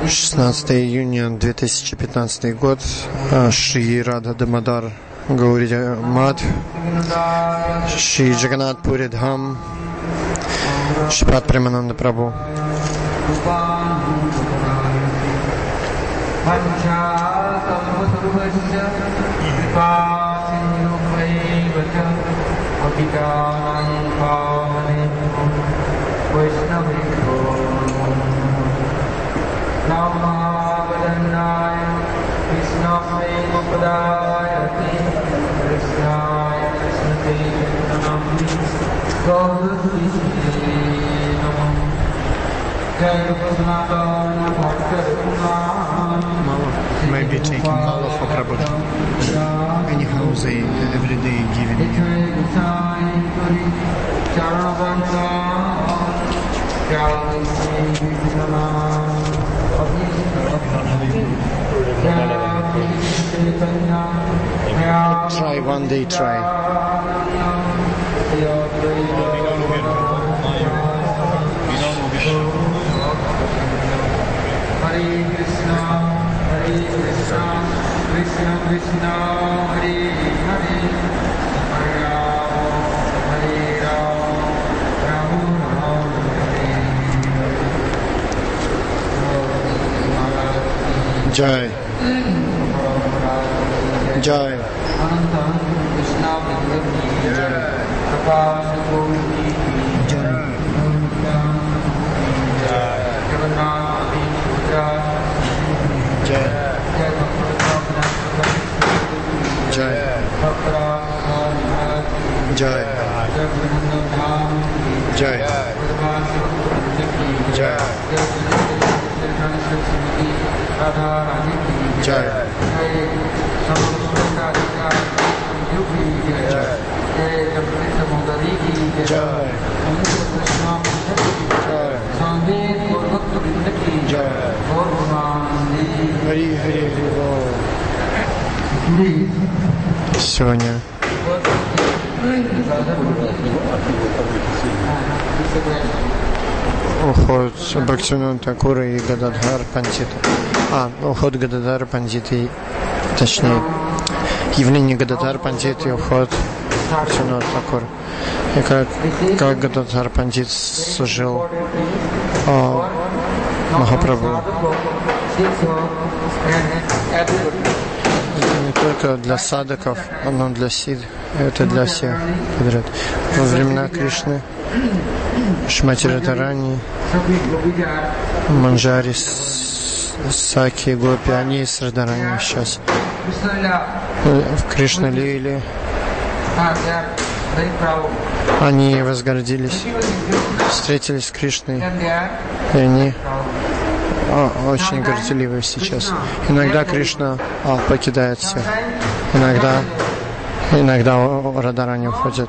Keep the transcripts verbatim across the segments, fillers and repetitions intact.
шестнадцатое июня две тысячи пятнадцатый год. Шри Радха Дамодар Гаури Мат, Шри Джаганнат Пури Дхам, Шрипад Премананда Прабху. Maybe taking Mala for Prabhu. Anyhow, they every day giving him. Try one day, try. Hare Krishna, Hare Krishna, Krishna Krishna, Hare Hare, Hare Rama, Hare Rama, Rama Rama, Hare Hare. Jai. Jai. Ananta Krishna Bhagavad Prakash Gopti Jai. Jai. Jai. Jai. Jai. Jai. Jai. Хари Хари Хари. Сегодня уход Бхактивинода Такура и Гададхар Пандита. А, уход Гададхара Пандита, точнее, явление Гададхара Пандита и уход Бхактивинода Такура. И как, как Гададхар Пандит служил о, Махапрабху. Это не только для садаков, но для сид, это для всех подряд. Во времена Кришны, Шримати Радхарани, Манджари, Саки, Гопи, они с Радхарани сейчас в Кришна Лиле. Они возгордились, встретились с Кришной, и они о, очень горделивы сейчас. Иногда Кришна о, покидает всех, иногда, иногда Радхарани уходят.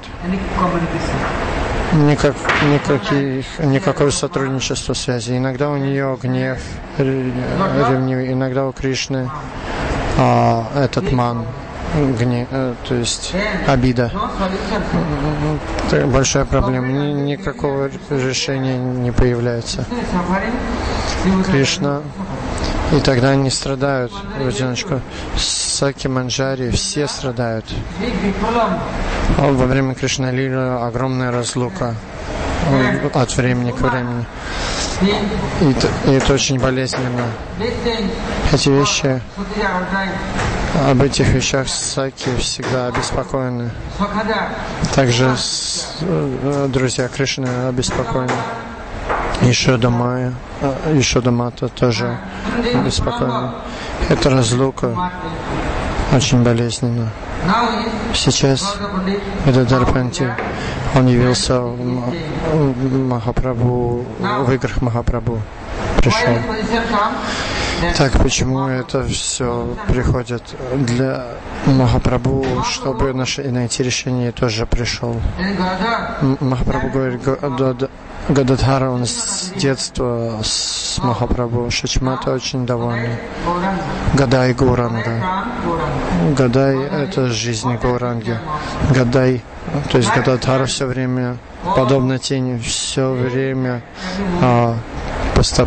Никак, никаких, никакого сотрудничества, связи. Иногда у нее гнев, ревнивый, иногда у Кришны а, этот ман, гнев, то есть обида. Это большая проблема. Ни, никакого решения не появляется. Кришна. И тогда они страдают в одиночку. Саки, Манджари, все страдают. А во время Кришна Лилы огромная разлука от времени к времени. И, и это очень болезненно. Эти вещи, об этих вещах Саки всегда обеспокоены. Также друзья Кришны обеспокоены. Ешода Майя, Ешода Мата тоже беспокойна. Эта разлука очень болезненна. Сейчас Гададхар Пандит, он явился в Махапрабху, в играх Махапрабху пришел. Так почему это все приходит для Махапрабху, чтобы найти решение, тоже пришел. Махапрабху говорит, Гададхара, он с детства с Махапрабху, Шачмата очень довольны. Гадай Гауранга. Гадай — это жизнь Гауранги. Гадай, то есть Гададхара все время, подобно тени, все время а, Постап...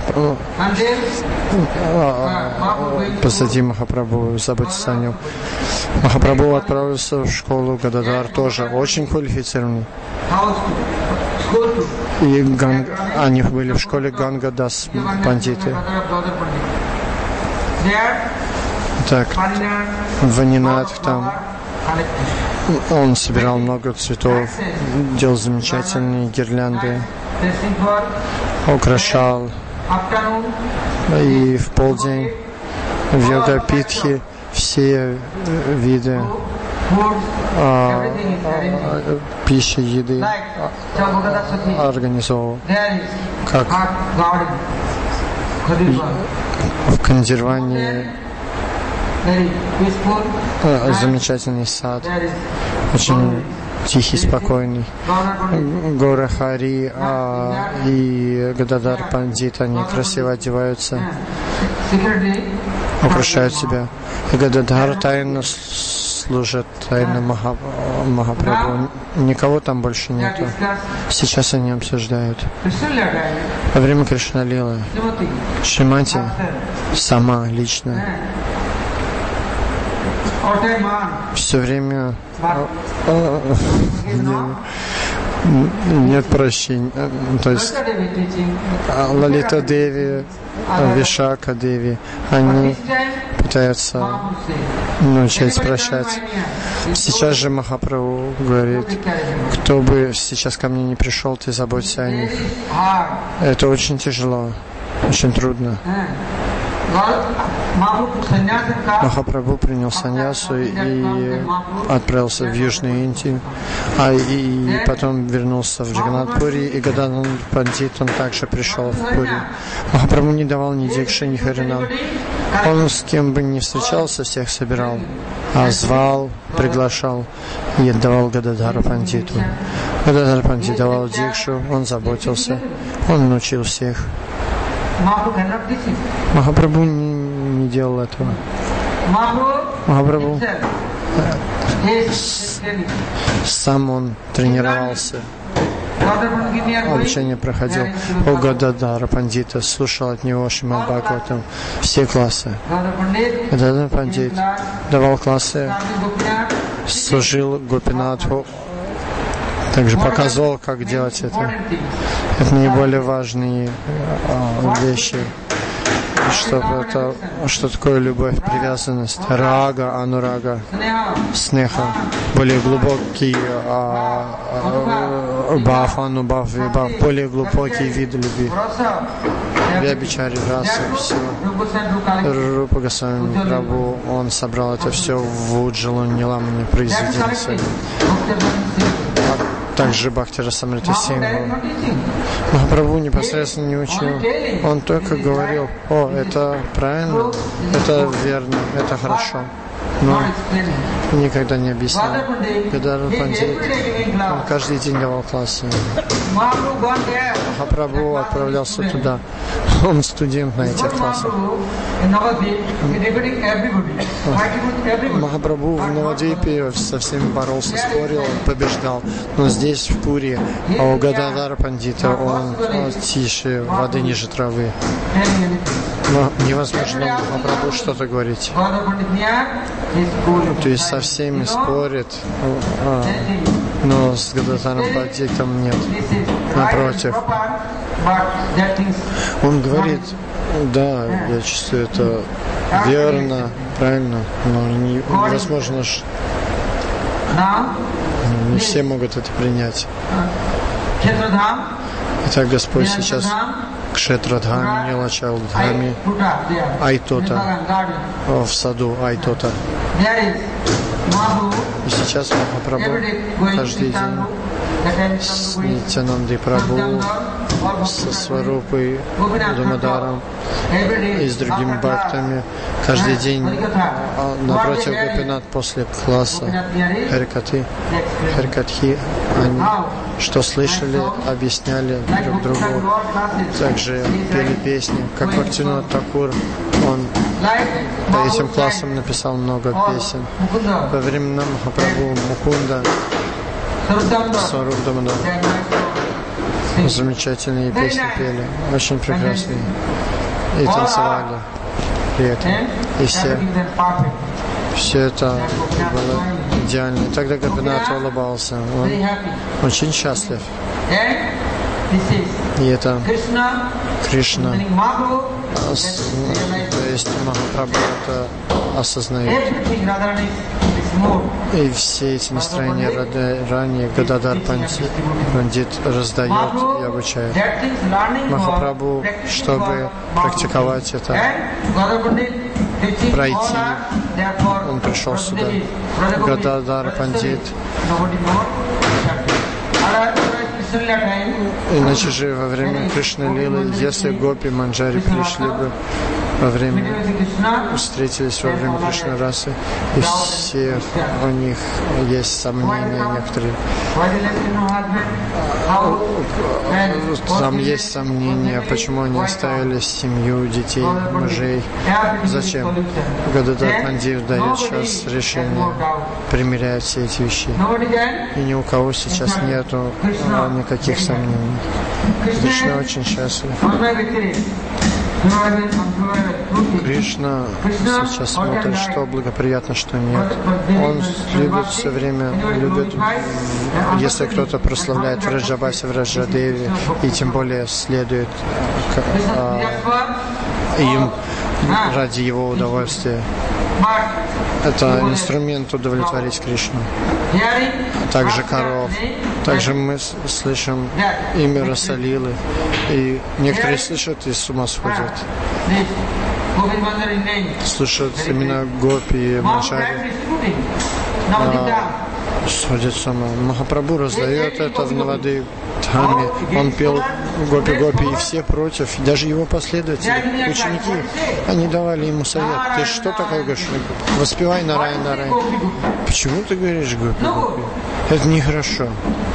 позади Махапрабху, заботиться о нем. Махапрабху отправился в школу Гададар, тоже очень квалифицированный. И Ган... они были в школе Ганга-дас пандиты. Так, Ванинат там, он собирал много цветов, делал замечательные гирлянды, украшал. И в полдень в Йога-питхе все виды а, а, пищи, еды а, организовал. Как в Кандирване а, замечательный сад, очень тихий, спокойный. Гора Хари а, и Гададар Пандит, они красиво одеваются, украшают себя. И Гададар тайно служит, тайно Маха, Махапрабху. Никого там больше нету. Сейчас они обсуждают. Во время Кришналилы Шримати сама лично все время нет прощения. То есть Лалита Деви, Вишака Деви, они пытаются научить прощать. Сейчас же Махапрабху говорит, кто бы сейчас ко мне не пришел, ты заботься о них. Это очень тяжело, очень трудно. Махапрабху принял саньясу и отправился в Южную Индию, а и потом вернулся в Джаганнат-пури, и Гададар Пандит, он также пришел в Пури. Махапрабху не давал ни дикши, ни харинам. Он с кем бы ни встречался, всех собирал, а звал, приглашал и отдавал Гададару Пандиту. Гададар Пандит давал дикшу, он заботился, он научил всех. Махапрабху не, не делал этого. Махапрабху сам он тренировался, обучение проходил у Гададара Пандита, слушал от него Шримад Бхагаватам, все классы. Гададар Пандит давал классы, служил Гопинатху, также показывал, как делать это. Это наиболее важные а, вещи. Что это, что такое любовь, привязанность, рага, анурага, снеха, более глубокий а, а, баф, анубаф, вибаф, более глубокие виды любви. Вябичари, расы, все. Рупа Госвами Прабху, он собрал это все в Уджалу Ниламани произведение. Также Бхакти Расамрита Сингху. Махапрабху непосредственно не учил. Он только говорил, о, это правильно, это верно, это хорошо. Но никогда не объяснял. Гададар Пандит, он каждый день давал классы. Махапрабху отправлялся туда. Он студент на этих классах. Махапрабху в Навадвипе со всеми боролся, спорил, побеждал. Но здесь, в Пури, а у Гададара Пандита он, он тише, воды ниже травы. Но невозможно Махапрабху что-то говорить. То есть со всеми спорит, а, но с Гададаром Пандитом нет. Напротив. Он говорит, да, я чувствую, это верно, правильно, но не, невозможно, не все могут это принять. Итак, Господь сейчас Кшетрадхами, Нилачалдхами, Айтота, в саду Айтота. И сейчас Махапрабху каждый день с Нитянандой Прабху, со Сварупой, Дамадаром и с другими бхактами каждый день напротив Гопинат после класса Харикаты, Харикатхи, они что слышали, объясняли друг другу, также пели песни, как Бхактивинод Такур, он по этим классам написал много песен. Во времена Махапрабху Мукунда, Сваруп Дамодар, замечательные песни пели, очень прекрасные. И танцевали при этом. И все, все это было идеально. И тогда Гопинат улыбался. Он очень счастлив. И это Кришна, то есть Махапрабху это осознает. И все эти настроения ранее Гададар Пандит раздает и обучает. Махапрабху, чтобы практиковать это, пройти, он пришел сюда. Гададар Пандит. Иначе же во время Кришны Лилы, если Гопи Манджари пришли бы во время, встретились во время Кришны Расы, и все у них есть сомнения некоторые. Там есть сомнения, почему они оставили семью, детей, мужей. Зачем? Гададар Пандит дает сейчас решение, примиряет все эти вещи. И ни у кого сейчас нету никаких сомнений. Кришна очень счастлив. Кришна сейчас смотрит, что благоприятно, что нет. Он любит все время, любит, если кто-то прославляет Враджабаси, Враджадеви, и тем более следует а, им ради его удовольствия. Это инструмент удовлетворить Кришну. Также коров. Также мы слышим имя Расалилы. И некоторые слышат и с ума сходят. Слышат именно Гопи и Манджари. Сходит с ума. Махапрабху раздает это в Навады Дхаме. Он пел Гопи-Гопи, и все против. Даже его последователи, ученики, они давали ему совет. Ты что такое говоришь? Воспевай Нарай, Нарай. Почему ты говоришь Гопи-Гопи? Это нехорошо.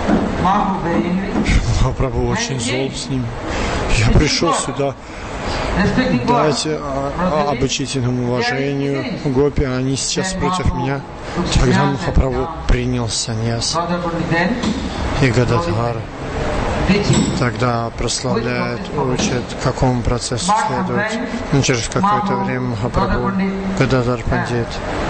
Махапрабху очень зол с ним. Я пришел сюда дать обучительному уважению Гопи, а они сейчас против меня. Тогда Махапрабху принял саньяс. И Гададхар тогда прославляет, учит, какому процессу следовать. Но через какое-то время Махапрабху Гададхар Пандит.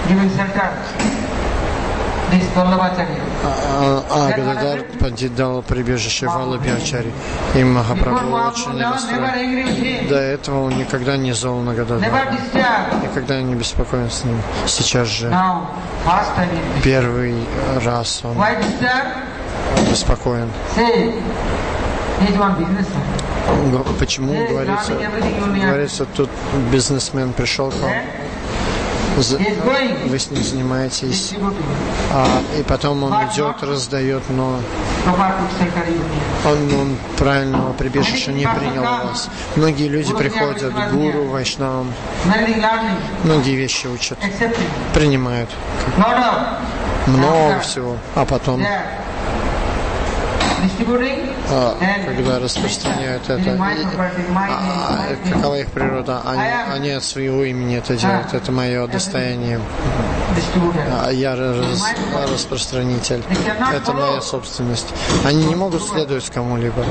А, а Гададар Пандит дал прибежище Валабхи-ачарьи. И Махапрабху очень расстроен. До этого он никогда не зол на Гададара. Никогда не беспокоен с ним. Сейчас же первый раз он беспокоен. Почему, говорится, говорится, тут бизнесмен пришел к вам, вы с ним занимаетесь, а, и потом он идет, раздает, но он, он правильного прибежища не принял у вас. Многие люди приходят к гуру, вайшнавам, многие вещи учат, принимают много всего, а потом а, когда распространяют это, и, а, какова их природа? Они, они от своего имени это делают, это мое достояние. А, я раз, распространитель, это моя собственность. Они не могут следовать кому-либо.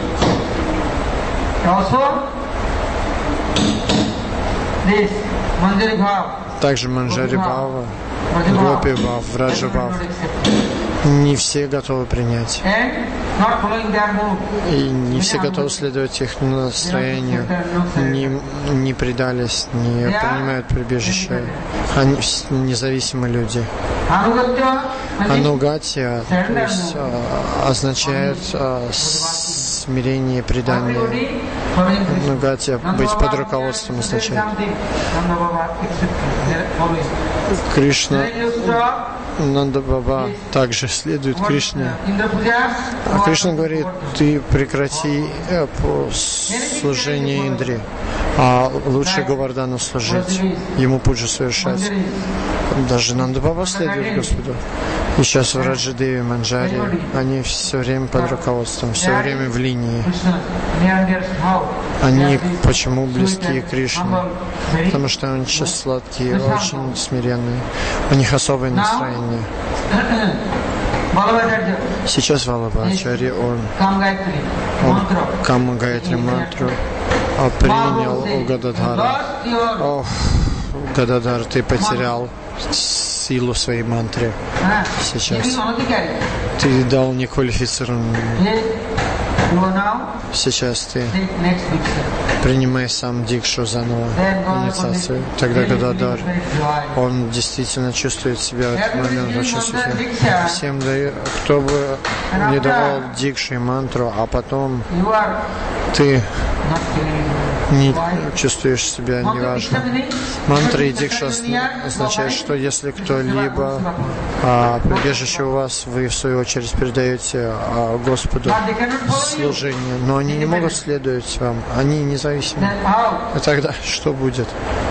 Также Манджари Бхава, Гопи Бхав, Враджа Бхав. Не все готовы принять. И не все готовы следовать их настроению, не, не предались, не принимают прибежище. Они независимые люди. Анугатия, то есть, означает смирение, предание. Анугатия, быть под руководством означает. Кришна, Нанда Баба также следует Кришне. А Кришна говорит, ты прекрати э, служение Индри, а лучше Говардану служить, ему пуджу совершать. Даже Нанда Баба следует Господу. И сейчас в Раджадеви, Манджари, они все время под руководством, все время в линии. Они почему близкие к Кришне? Потому что они сейчас сладкие, очень смиренные. У них особое настроение. Сейчас Валабхачарья, он, он Кама Гайатри мантру принял у Гададхара. Ох, Гададхар, ты потерял силу своей мантры сейчас. Ты дал неквалифицированную. Сейчас ты принимай сам дикшу заново, инициацию. Тогда Гададхар, он действительно чувствует себя в этот момент очень счастливым. Всем, кто бы не давал дикшу и мантру, а потом ты не чувствуешь себя неважно. Мантра и дикша означает, что если кто-либо а, прибежище у вас, вы в свою очередь передаете а, Господу служение, но они не могут следовать вам, они независимы. И тогда что будет?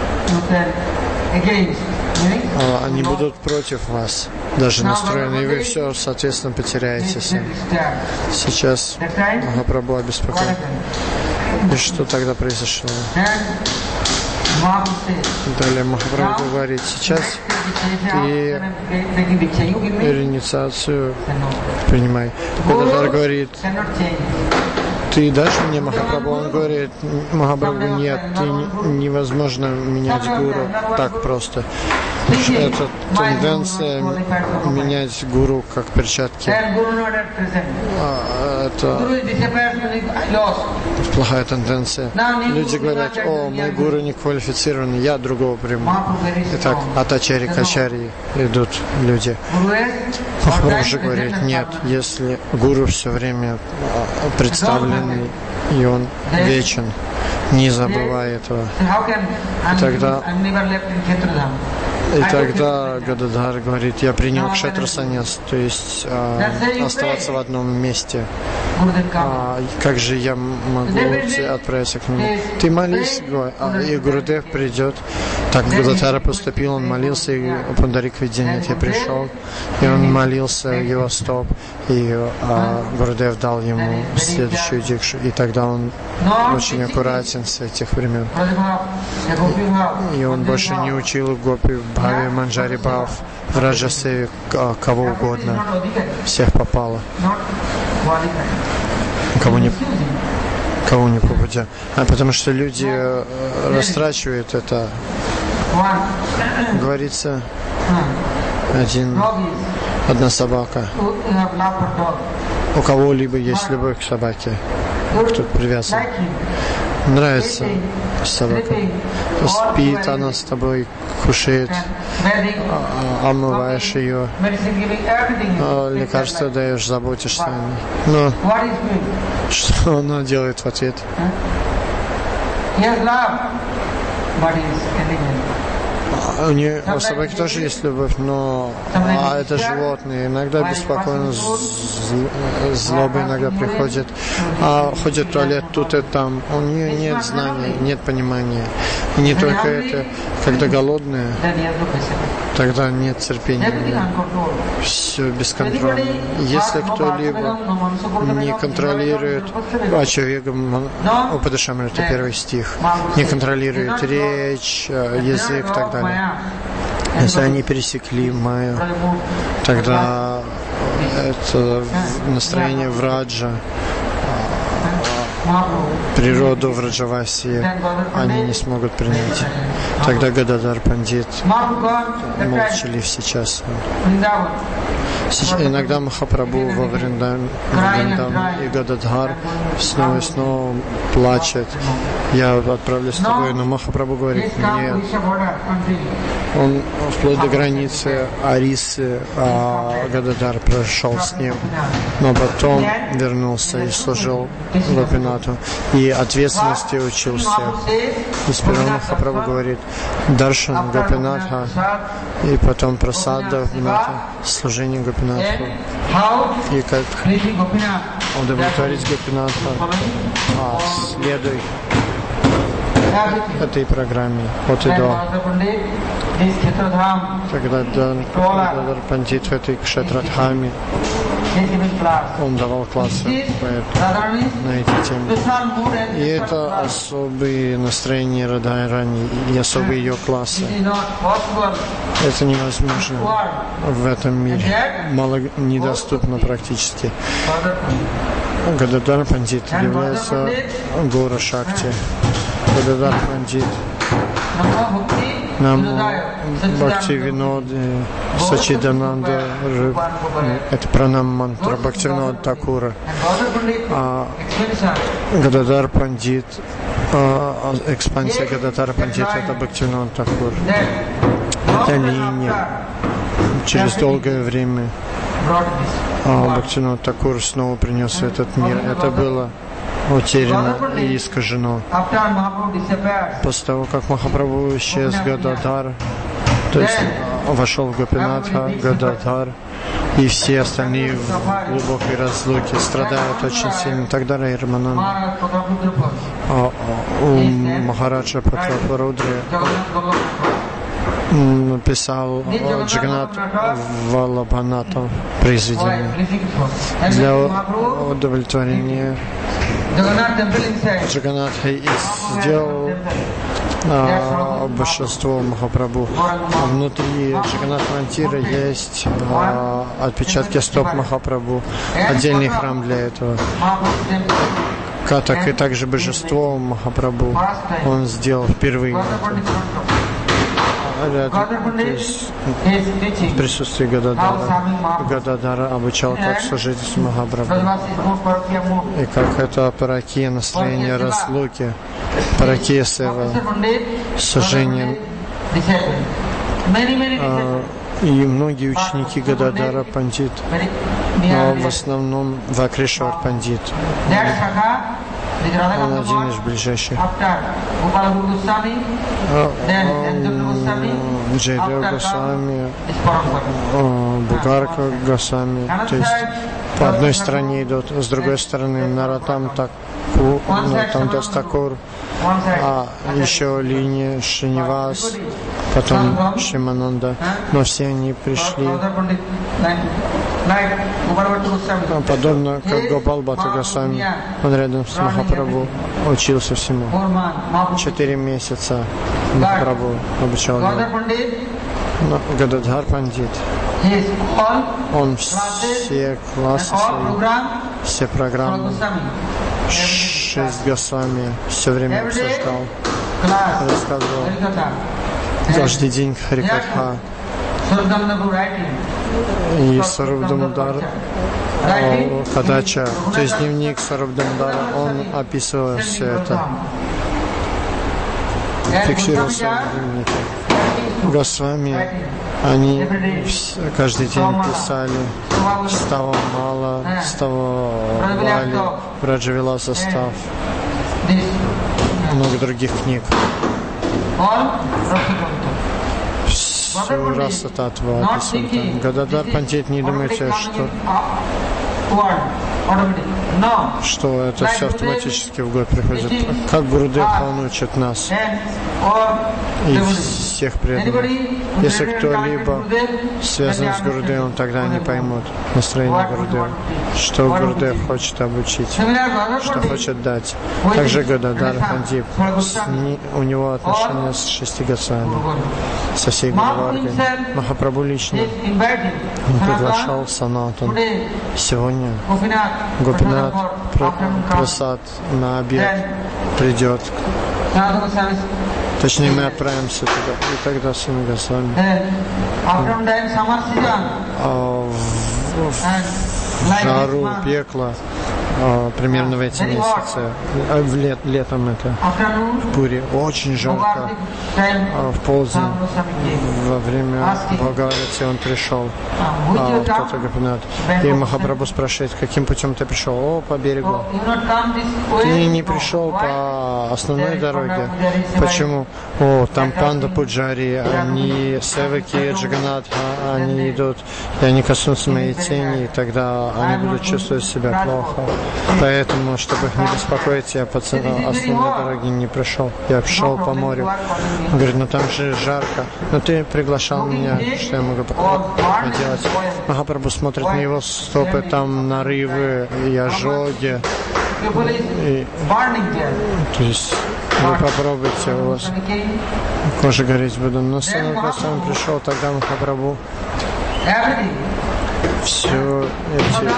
А, они будут против вас, даже настроены, и вы все, соответственно, потеряетесь. Сейчас Махапрабху обеспокоен. И что тогда произошло? Далее Махапрабху говорит, сейчас ты инициацию принимай. Гададхар говорит, ты дашь мне Махапрабху? Он говорит, Махапрабху, нет, ты невозможно менять гуру так просто. Это тенденция менять гуру как перчатки. Это плохая тенденция. Люди говорят, о, мой гуру не квалифицирован, я другого приму. Итак, от ачари к ачари идут люди. Махапрабху же говорит, нет, если гуру все время представленный, и он вечен, не забывай этого. И тогда И тогда Гададхар говорит, я принял кшетра саньяс, то есть э, оставаться в одном месте. А, как же я могу отправиться к нему? Ты молись, и Гурудев придет. Так Гададхара поступил, он молился, и Пундарик видение, я пришел, и он молился, его стоп, и а, Гурудев дал ему следующую дикшу, и тогда он очень аккуратен с этих времен. И он больше не учил гопи Бхави, Манджари Бхав, в Раджасеве, кого угодно. Всех попало. Кого не, кого не попадя. А потому что люди э, растрачивают это. Говорится, один, одна собака. У кого-либо есть любовь к собаке. Кто-то привязан. Нравится собака. Спит она с тобой, кушает, омываешь ее, лекарства даешь, заботишься о ней. Но что она делает в ответ? У нее, у собаки тоже есть любовь, но а это животные. Иногда беспокойно, злоба иногда приходит, а ходит в туалет тут и там. У нее нет знаний, нет понимания. И не только это, когда голодная, тогда нет терпения. Все бесконтрольно. Если кто-либо не контролирует, Ачавегам Упадашамри, это первый стих, не контролирует речь, язык и так далее. Если они пересекли Майю, тогда это настроение враджа, природу враджаваси они не смогут принять. Тогда Гададхар Пандит молчалив сейчас. Иногда Махапрабху во Вриндам и Гададхар снова и снова плачет. Я отправлюсь с тобой, но Махапрабху говорит, нет. Он вплоть до границы Арисы, а Гададхар прошел с ним, но потом вернулся и служил Гопинату. И ответственности учил всех. И сперва Махапрабху говорит, Даршан Гопинатха, и потом Прасада Гопината, служение Гопинатху. И как удовлетворить Гопинатха, а, следуй этой программе от и до. Когда Гададхар Пандит в этой Кшетрадхаме Он давал классы на эти темы. И это особые настроения Радхарани и особые ее классы. Это невозможно в этом мире. Мало недоступно практически. Гададар Пандит является Гора Шакти. Гададар Пандит Намо Бхакти Виноды Сачидананда, это пранам мантра Бхактивинода Такура. А Гададар Пандит, а, экспансия Гададар Пандит, это Бхактивинода Такур. Это линия. Через долгое время а, Бхактивинода Такур снова принес в этот мир. Это было утеряно и искажено. После того, как Махапрабху исчез, Гададар, то есть вошел в Гопинатха, Гададар, и все остальные в глубокой разлуке страдают очень сильно. Тогда Раманан, а, у Махараджа Пратапарудри написал Джаганат Валабханата произведение для удовлетворения Джаганатхи сделал а, большинство Махапрабху. А внутри Джаганат Мантира есть а, отпечатки стоп Махапрабху, отдельный храм для этого. Так и также божество Махапрабху он сделал впервые. Рядом, то есть в присутствии Гададара. Гададара обучал, как служить с Махапрабху. И как это паракия, настроение разлуки, паракия сева, сужение. А, и многие ученики Гададара Пандит, но в основном Вакришвар Пандит. Он один из ближайших. Джайдев Госвами, Бугарка Госвами. То есть по одной стороне идут, с другой стороны Наратам Такур, Наратам Дас Такур, а еще линия Шринивас, потом Шримананда. Но все они пришли подобно как Гопал Бхатта Госвами. Он рядом с Махапрабху учился всему. Четыре месяца Махапрабху обучал его. Гададхар Пандит. Он все классы свои, все программы, шесть Госвами все время обсуждал, рассказывал. Каждый день Харикатха. И Сарвдамдар Кадача, то есть дневник Сарвдамдара, он описывал все это, фиксировался в дневнике. Госвами, они каждый день писали Става Мала, Става Вали, Браджавила Состав, много других книг. Все раса татва описано там. Гададар Пандит не думайте, что что это все автоматически в год приходит. Как Гурудев, он учит нас и всех преданных. Если кто-либо связан с Гурудевом, тогда они поймут настроение Гурудева, что Гурудев хочет обучить, что хочет дать. Также Гададар Пандит, у него отношения с шести Госвами, со всей Гуруваргой. Махапрабху лично он приглашал Санатан. Сегодня Гопинат Прасад на обед придет. Точнее, мы отправимся туда. И тогда с ними Госвами. А в, в жару, пекло, а, примерно в эти месяцы, а в лет, летом это, в Пури, очень жарко, а, в полдень, во время Бхагавати он пришел, а, в Тата Гопинат. И Махапрабху спрашивает, каким путем ты пришел? О, по берегу. Ты не пришел по основной дороге. Почему? О, там Панда Пуджари, они севаки Джаганатха, они идут, и они коснутся моей тени, и тогда они будут чувствовать себя плохо. Поэтому, чтобы их не беспокоить, я по основной дороге не пришел. Я шел по морю. Он говорит, ну там же жарко. Но ты приглашал меня, что я могу поделать? Махапрабху смотрит на его стопы, там нарывы и ожоги. И, то есть вы попробуйте, у вас кожа гореть будет. Но когда он пришел, тогда Махапрабху все эти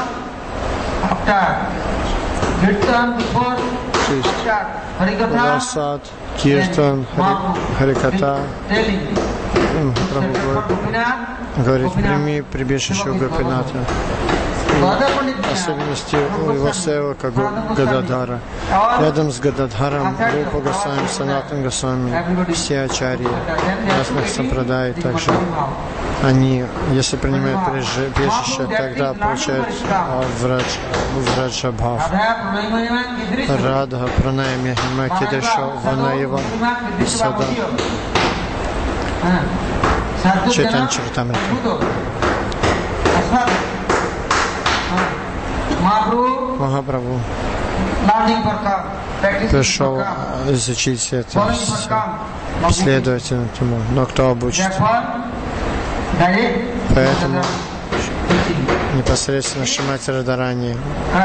Расад, Киртан, Хариката, Махапрабху говорит, прими прибежище у Гопината. Особенности у его севака Гададхара. Рядом с Гададхаром Рупа Госвами, Санатан Госвами, все ачарьи разных сампрадай также. Они, если принимают прибежище, тогда получают врадж, враджабхав. Радха, Пранaya, Мехима, Кедриша, Ванаева, Сада. Чайтанья Чаритамрita. Махапрабху пришел изучить это, следовательно этому, но кто обучит? Поэтому непосредственно Шримати Радхарани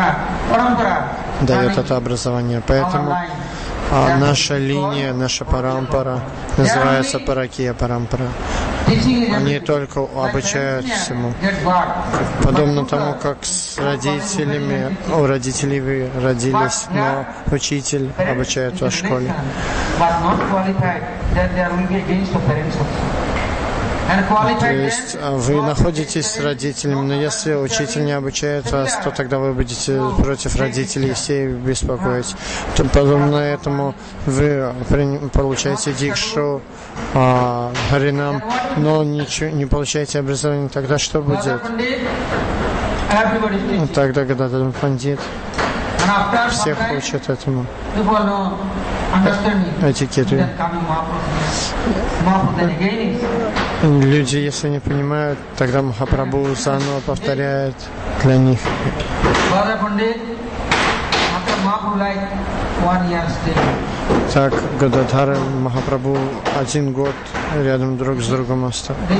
дает это образование. Поэтому а наша линия, наша парампара называется Паракия парампара. Они только обучают всему. Подобно тому, как с родителями, у родителей вы родились, но учитель обучает вас в школе. То есть вы находитесь с родителями, но если учитель не обучает вас, то тогда вы будете против родителей, все их беспокоить. То, подобно этому вы получаете дикшу, а, харинам, но ничего, не получаете образование, тогда что будет? Тогда, когда там пандит, всех учат этому этикету. Люди, если не понимают, тогда Махапрабху заново повторяет для них. Так Гададхар и Махапрабху один год рядом друг с другом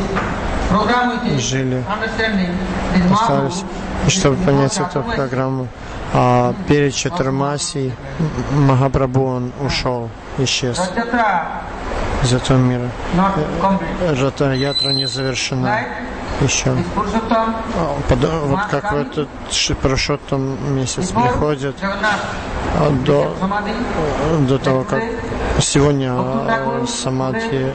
жили, остались. И чтобы понять эту программу, а перед Чатурмасией Махапрабху он ушел, исчез из этого мира. Ратха-ятра не завершена еще. Вот как в этот Пурушоттам месяц приходит до, до того, как сегодня самадхи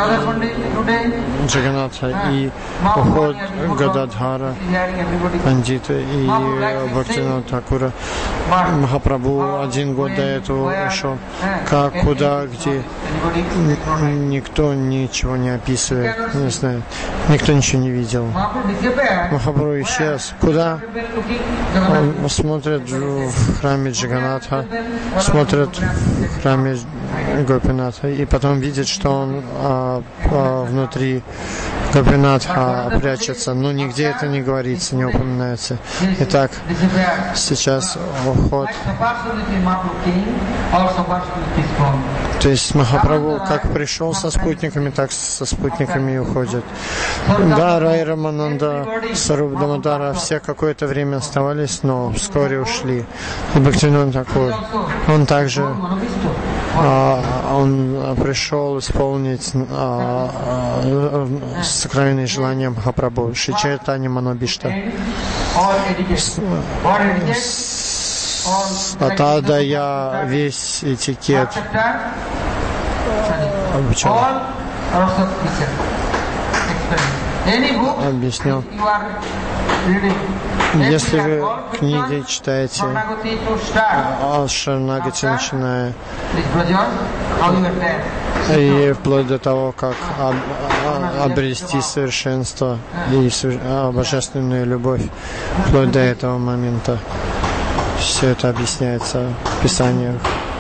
Джаганатха и уход Гададхара, Пандита и Бхактивинода Thakura. Махапрабху один год до этого ушел. Как, куда, где, никто ничего не описывает, не знает. Никто ничего не видел. Махапрабху исчез. Куда? Он смотрит в храме Джаганатха, смотрит в храме Гопинатха, и потом видит, что он а, а, внутри Гопинатха прячется, но нигде это не говорится, не упоминается. Итак, сейчас уход. То есть Махапрабху как пришел со спутниками, так со спутниками и уходит. Да, Рай Рамананда, Саруб Дамодара, все какое-то время оставались, но вскоре ушли. И Бхактивинода Thakura, он также а, он пришел исполнить а, а, сакральные желания Махапрабху. Шри Чайтанья Манобишта. А тогда я весь этикет обучал, объяснил. Если вы книги читаете о Шаранагати, начиная и вплоть до того, как об, обрести совершенство и божественную любовь, вплоть до этого момента, все это объясняется в Писаниях.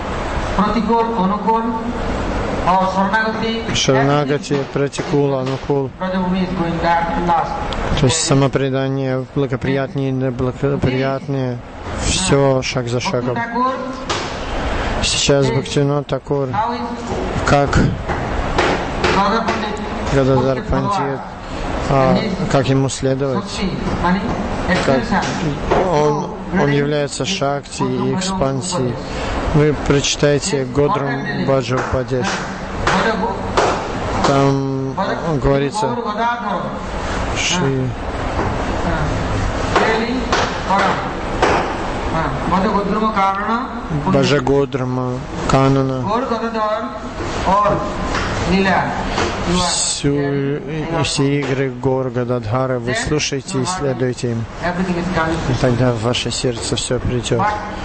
Шаранагати, Пратикула, Анукул. То есть самопредание, благоприятные и неблагоприятные, все шаг за шагом. Сейчас Бхактивинод Такур, как Гададхар Пандит, а, как ему следовать, как он, он является шакти и экспансией. Вы прочитаете Годрам Баджа Упадеш. Там говорится, Шри Баджагодрама, Канана, всю, все игры Гор Гададхара вы слушайте и следуйте им. И тогда в ваше сердце все придет.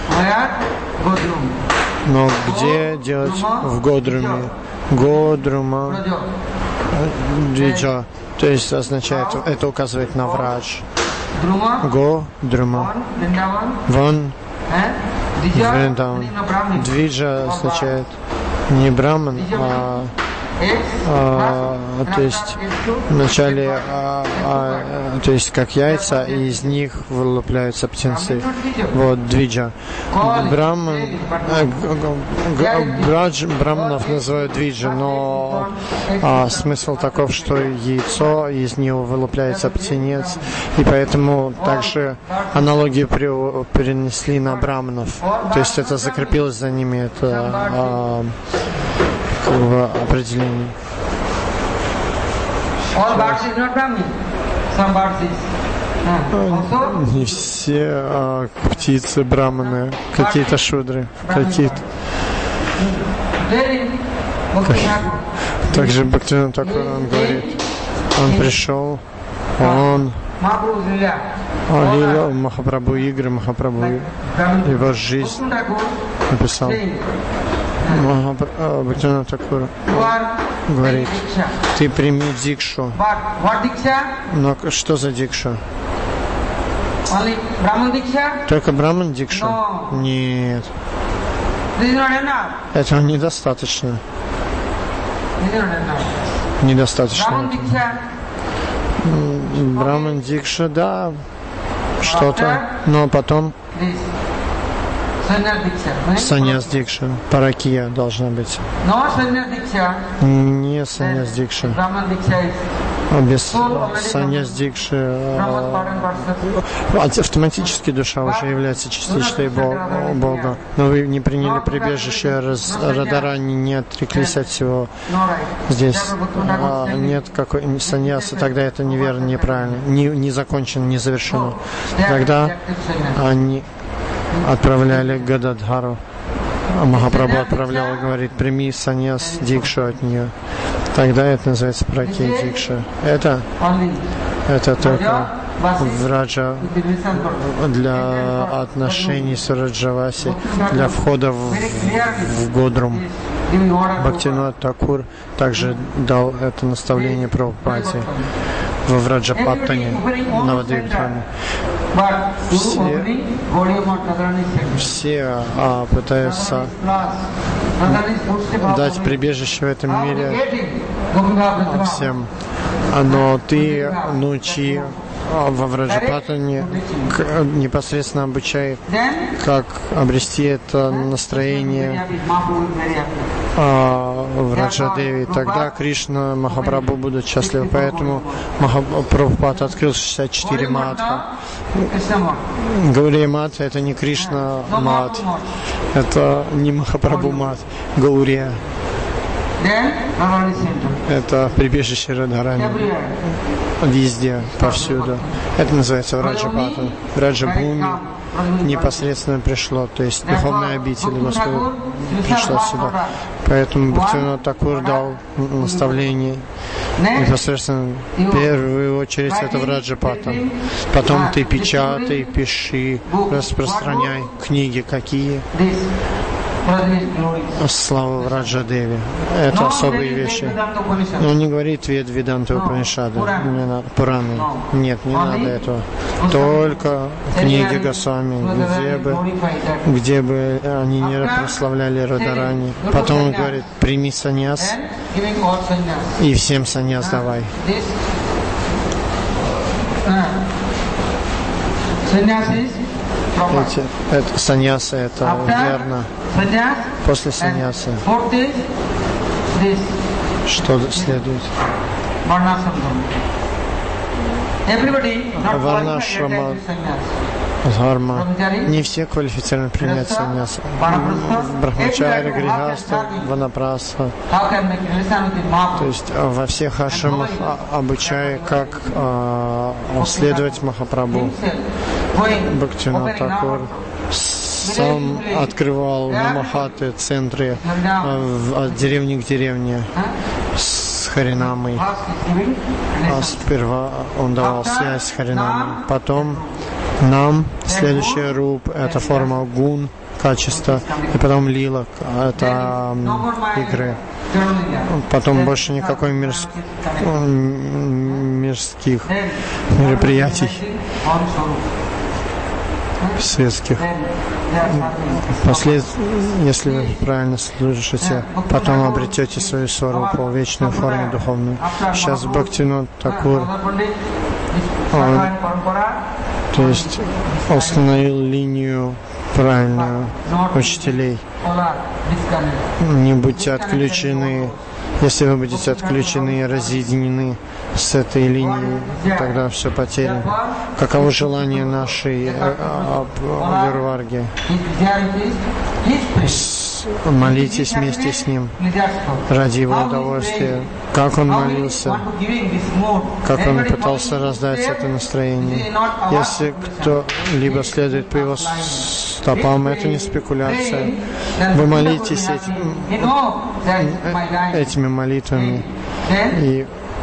Но где делать? В Годруме. Годрума Двиджа. То есть означает, это указывает на Врадж. Го, Друма. Вон, Вриндаван. Двиджа означает не Браман, а, а то есть вначале, а, а, то есть как яйца, и из них вылупляются птенцы. Вот Двиджа. Браман, Брадж, Браманов называют Двиджа, но а, смысл таков, что яйцо, из него вылупляется птенец, и поэтому также аналогию перенесли на Браманов. То есть это закрепилось за ними, это а, в определении. Не все а, птицы браманы, какие-то шудры, какие-то. Также Бхактивинод Такур, он говорит, он пришел, он Лила, Махапрабху игры, Махапрабху его жизнь написал. Бхактивинод Такур говорит, ты прими дикшу. Но что за дикшу? Только Браман дикшу? Нет. Этого недостаточно. Недостаточно. Браман дикша, да, что-то, но потом саньяс дикша, паракия должна быть. Не саньяс дикша. Без саньяс дикши автоматически душа уже является частичной Бога. Но вы не приняли прибежище Радарани, не отреклись от всего. Здесь а, нет какой саньяса, тогда это неверно, неправильно, не, не закончено, не завершено. Тогда они отправляли Гададхару. Махапрабху отправлял и говорит, прими саньяс дикшу от нее. Тогда это называется пракия дикша. Это, это только Враджа для отношений с Раджаваси, для входа в, в Годрум. Бхактивинод Такур также дал это наставление Прабхупаде во Враджапаттане, Навадвипраме. Все, все а, пытаются дать прибежище в этом мире всем. Но ты научи во Враджапаттане, непосредственно обучай, как обрести это настроение а, в Раджадеви. Тогда Кришна, Махапрабху будут счастливы. Поэтому Прабхупад открыл шестьдесят четыре матха. Гаурия мат — это не Кришна мат, это не Махапрабху мат. Гаурия — это прибежище Радхарани. Везде, повсюду. Это называется Враджапаттана. Враджабхуми непосредственно пришло, то есть духовная обитель Господа пришла сюда. Поэтому Бхактивинод Такур дал наставление непосредственно в первую очередь это Враджапаттана. Потом ты печатай, пиши, распространяй книги какие. Слава Враджадеви. Это особые вещи. Но он не говорит Вед Веданта Упанишады, Пураны. Нет, не надо этого. Только книги Госвами, где бы, где бы они не прославляли Радарани. Потом он говорит, прими саньяс и всем саньяс давай. Эти, это, саньяса это верно. После саньяса что следует? Варнашрама, дхарма. Не все квалифицированы принять саньяса. Брахмачари, грихаста, ванапраса. То есть во всех ашрамах обучая, как а, следовать Махапрабху. Бхактивинода Такур сам открывал намахаты, центры а, от деревни к деревне с Харинамой. А сперва он давал связь с Харинамой. Потом нам следующая руп — это форма гун, качество, и потом лила — это игры. Потом больше никакой мирск... мирских мероприятий светских. Послед... Если вы правильно слушаете, потом обретете свою сварупу, вечную форму духовную. Сейчас Бхактивинода Такур, он, то есть, установил линию правильную учителей. Не будьте отключены. Если вы будете отключены и разъединены с этой линией, тогда все потеряно. Каково желание нашей Гурварги? Молитесь вместе с ним ради его удовольствия. Как он молился, как он пытался раздать это настроение. Если кто-либо следует по его стопам, это не спекуляция. Вы молитесь этим, этими молитвами, и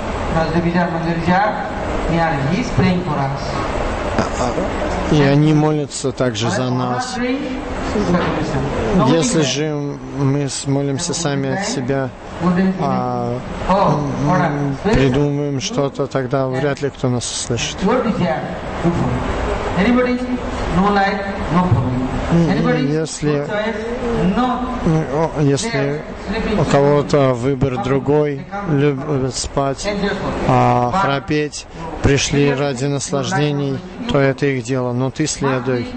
И они молятся также за нас. Если же мы молимся сами от себя, а придумаем что-то, тогда вряд ли кто нас услышит. Если, если у кого-то выбор другой, любят спать, а храпеть, пришли ради наслаждений, то это их дело, но ты следуй.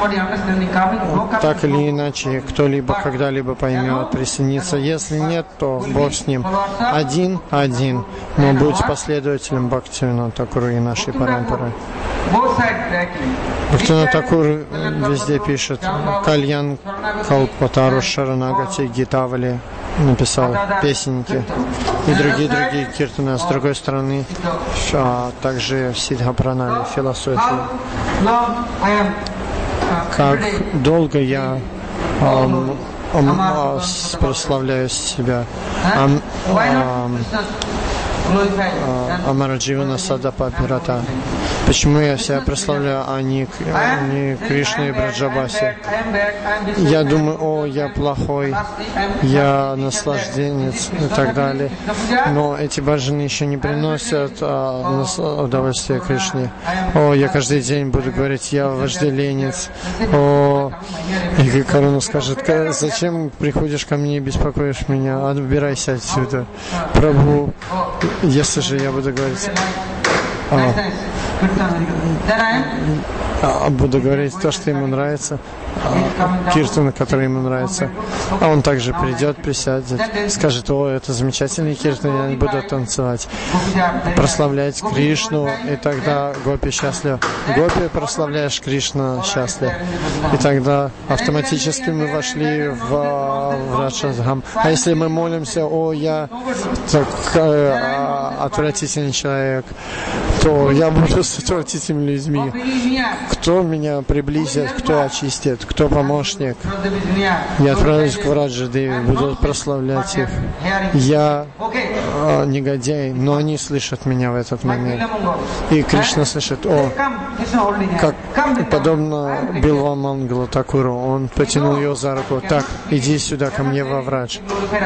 Так или иначе, кто-либо когда-либо поймет, присоединится. Если нет, то Бог с ним. Один, один. Но будь последователем Бхактивинода Такура и нашей парампары. Бхактивинода Такур везде пишет: Кальян Калпатару Шаранагати Гитавали, написал песенки и другие-другие киртаны. А с другой стороны, а также Сидха Пранали, философия. Как долго я ам, ам, ам, прославляю себя. Ам, ам, Амарадживана Садапа Пирата. Почему я себя прославляю, а не, а не Кришна и Браджабаси? Я думаю, о, я плохой, я наслажденец и так далее. Но эти баджаны еще не приносят а, удовольствие Кришне. О, я каждый день буду говорить, я вожделенец. О, и Каруна скажет: зачем приходишь ко мне и беспокоишь меня? Отбирайся отсюда. Прабху, если же я буду говорить... А, а, буду говорить то, что ему нравится, а, киртаны, который ему нравится, а он также придет, присядет, скажет: о, это замечательный киртан, я не буду танцевать, прославлять Кришну, и тогда гопи счастлив. Гопи, прославляешь Кришну, счастлив. И тогда автоматически мы вошли в, в Раджадхам. А если мы молимся: о, я так, э, отвратительный человек, то я буду с отвратительными людьми. Кто меня приблизит, кто очистит, кто помощник. Я отправлюсь к Враджадеви, буду прославлять их. Я э, негодяй, но они слышат меня в этот момент. И Кришна слышит: о, как подобно Билва Мангалу Такуру, он потянул ее за руку: так, иди сюда ко мне во Врадж.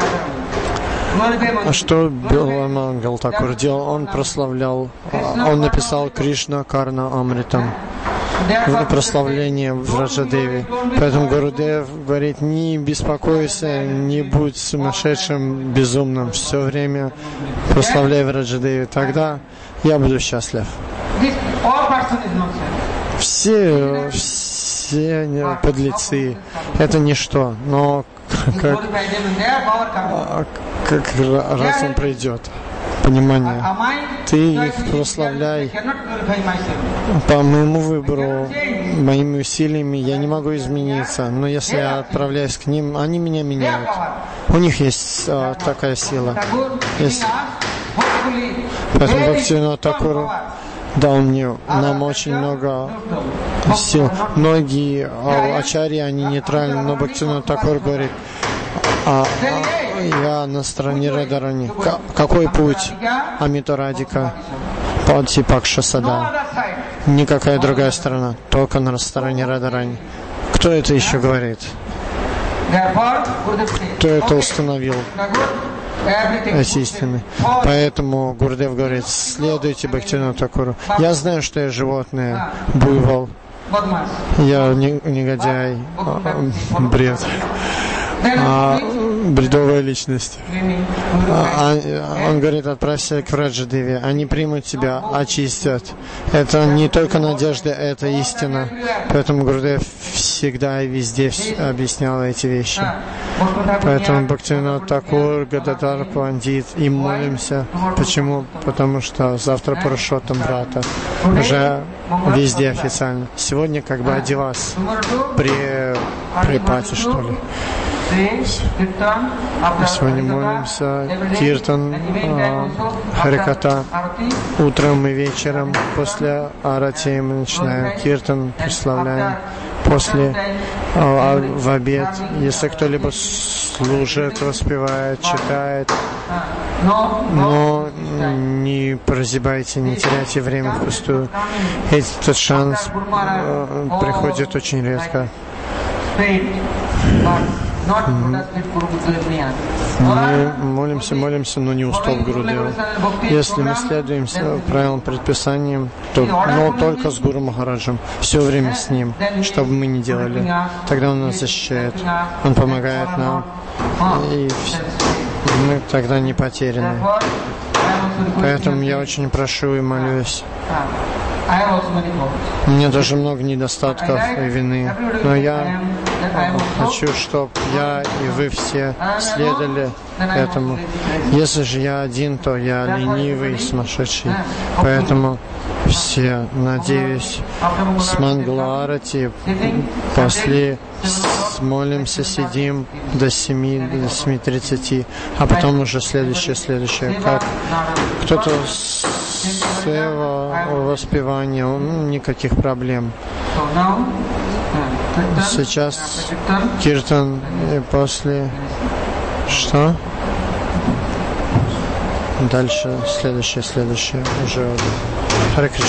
А что Билва Мангал Такур делал? Он прославлял, он написал Кришна Карна Амритам, прославление в Раджадеви. Поэтому Гурудев говорит: не беспокойся, не будь сумасшедшим, безумным, все время прославляй в Раджадеви, тогда я буду счастлив. Все, все все подлецы. Это ничто. Но как, как раз он придет, понимание. Ты их прославляй по моему выбору, моими усилиями. Я не могу измениться, но если я отправляюсь к ним, они меня меняют. У них есть а, такая сила. Есть. Поэтому Бхактивинода Тхакур дал мне, нам очень много сил. Многие а, ачарьи, они нейтральны, но Бхактивинода Тхакур говорит, а, а, я на стороне Радарани. К- какой путь? Амита Радика, Падтипакша Сада. Никакая другая сторона, только на стороне Радарани. Кто это еще говорит? Кто это установил? Эти истины. Поэтому Гурдев говорит, следуйте Бхактивиноду Тхакуру. Я знаю, что я животное, буйвол, я не, негодяй, бред, а, бредовая личность. А, он говорит, отправься к Враджадеве, они примут тебя, очистят. Это не только надежда, это истина. Поэтому Гурдев всегда и везде объяснял эти вещи. Поэтому Бхактивинода Тхакур, Гададар Пандит, им молимся. Почему? Потому что завтра Пурушоттам Брата уже везде официально. Сегодня как бы Адивас при, при пати, что ли. Сегодня молимся Киртан, Хариката. Утром и вечером после Арати мы начинаем Киртан, прославляем. После, а, в обед, если кто-либо служит, воспевает, читает, но не прозябайте, не теряйте время впустую. Этот шанс э, приходит очень редко. Мы молимся, молимся, но не устав Гурудева. Если мы следуем правилам, предписаниям, то но только с Гуру Махараджем, все время с ним, что бы мы ни делали. Тогда он нас защищает, он помогает нам, и мы тогда не потеряны. Поэтому я очень прошу и молюсь. У меня даже много недостатков и вины, но я хочу, чтобы я и вы все следовали этому. Если же я один, то я ленивый, сумасшедший. Поэтому все, надеюсь, с Мангала Арати после молимся, сидим до семи, до семи тридцати, а потом уже следующее, следующее. Как кто-то сева, воспевание, никаких проблем. Сейчас Киртан и после что? Дальше следующее, следующее уже Харе Кришна.